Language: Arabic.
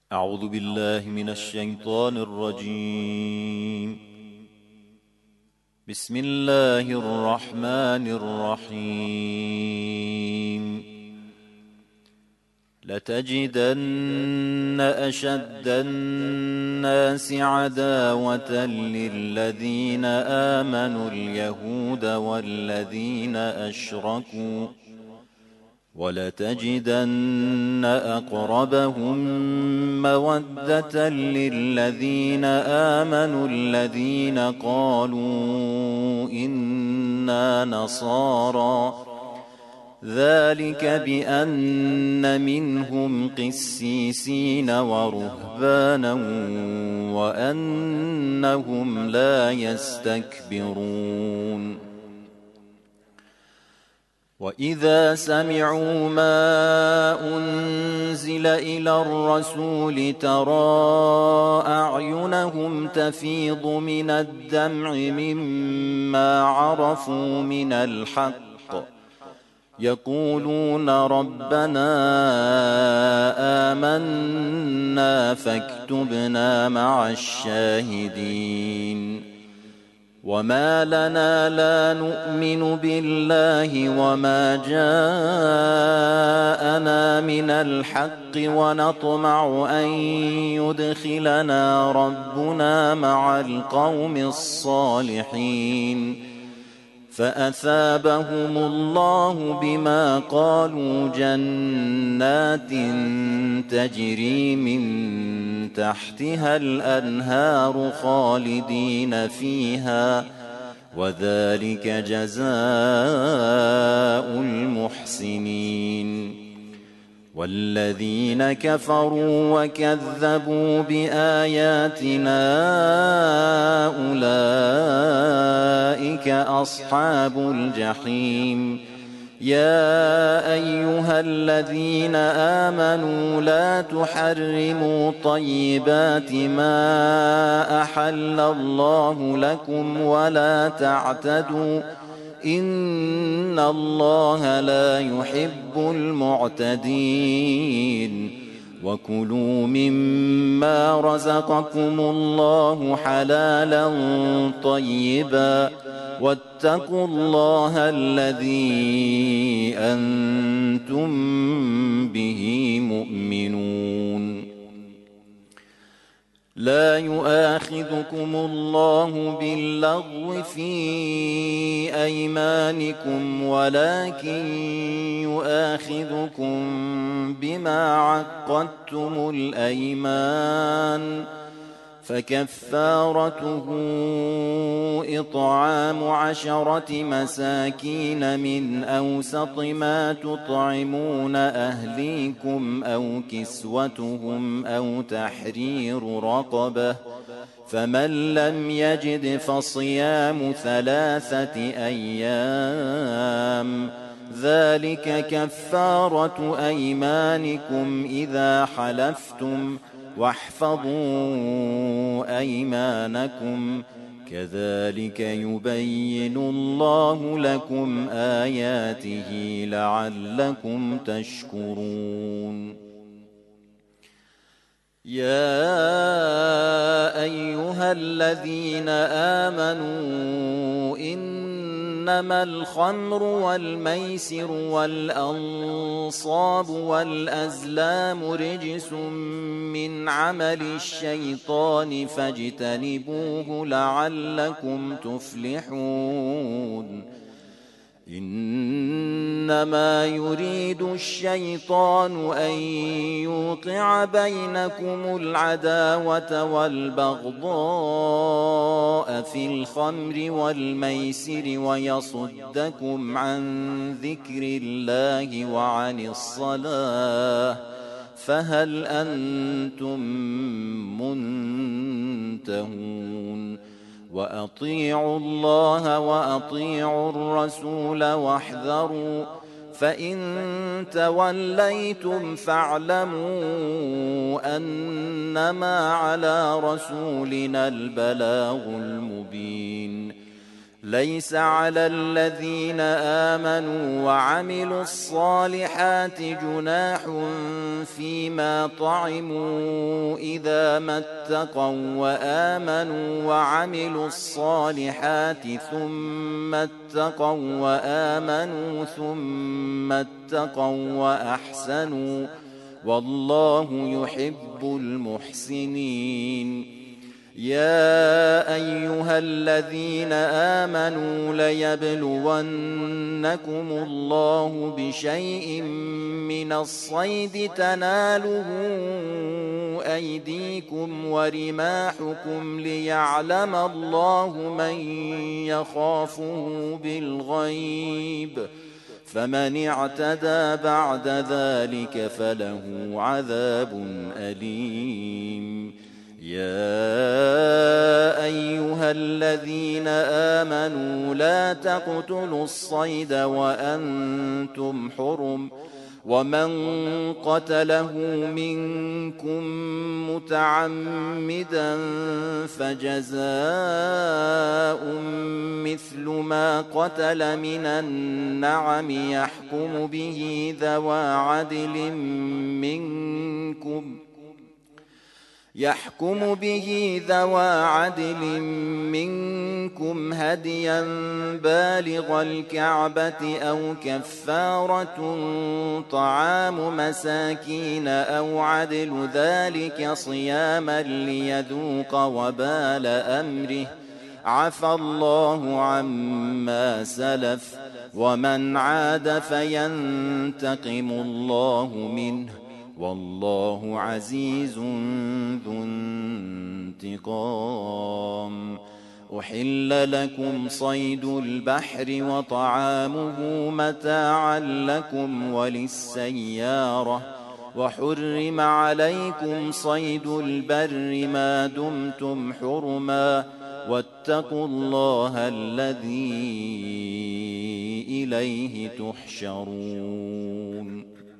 أعوذ بالله من الشيطان الرجيم. بسم الله الرحمن الرحيم. لتجدن أشد الناس عداوة للذين آمنوا اليهود والذين أشركوا، ولتجدن أقربهم مودة للذين آمنوا الذين قالوا إنا نصارى، ذلك بأن منهم قسيسين ورهبانا وأنهم لا يستكبرون. وإذا سمعوا ما أنزل إلى الرسول ترى أعينهم تفيض من الدمع مما عرفوا من الحق، يقولون ربنا آمنا فاكتبنا مع الشاهدين. وما لنا لا نؤمن بالله وما جاءنا من الحق ونطمع أن يدخلنا ربنا مع القوم الصالحين، فأثابهم الله بما قالوا جنات تجري من تحتها الأنهار خالدين فيها، وذلك جزاء المحسنين. والذين كفروا وكذبوا بآياتنا أولئك أصحاب الجحيم. يا أيها الذين آمنوا لا تحرموا طيبات ما أحل الله لكم ولا تعتدوا، إن الله لا يحب المعتدين. وكلوا مما رزقكم الله حلالا طيبا، واتقوا الله الذي أنتم به مؤمنون. لا يؤاخذكم الله باللغو في أيمانكم ولكن يؤاخذكم بما عقدتم الأيمان، فكفارته إطعام 10 مساكين من أوسط ما تطعمون أهليكم أو كسوتهم أو تحرير رقبة، فمن لم يجد فصيام 3 أيام، ذلك كفارة أيمانكم إذا حلفتم، واحفظوا أيمانكم، كذلك يبين الله لكم آياته لعلكم تشكرون. يا أيها الذين آمنوا إنما الخمر والميسر والأنصاب والأزلام رجس من عمل الشيطان فاجتنبوه لعلكم تفلحون. إنما يريد الشيطان أن يوقع بينكم العداوة والبغضاء في الخمر والميسر ويصدكم عن ذكر الله وعن الصلاة، فهل أنتم منتهون؟ وأطيعوا الله وأطيعوا الرسول واحذروا، فإن توليتم فاعلموا أنما على رسولنا البلاغ المبين. ليس على الذين آمنوا وعملوا الصالحات جناح فيما فيما طعموا إذا ما اتقوا وآمنوا وعملوا الصالحات ثم اتقوا وآمنوا ثم اتقوا وأحسنوا والله يحب المحسنين. يا أيها الذين آمنوا ليبلونكم الله بشيء من الصيد تناله أيديكم ورماحكم ليعلم الله من يخافه بالغيب فمن اعتدى بعد ذلك فله عذاب أليم. يا أيها الذين آمنوا لا تقتلوا الصيد وأنتم حرم ومن قتله منكم متعمدا فجزاء مثل ما قتل من النعم يحكم به ذوى عدل منكم هديا بالغ الكعبة أو كفارة طعام مساكين أو عدل ذلك صياما ليذوق وبال أمره عفى الله عما سلف ومن عاد فينتقم الله منه والله عزيز ذو انتقام. أحل لكم صيد البحر وطعامه متاعا لكم وللسيارة وحرم عليكم صيد البر ما دمتم حرما واتقوا الله الذي إليه تحشرون.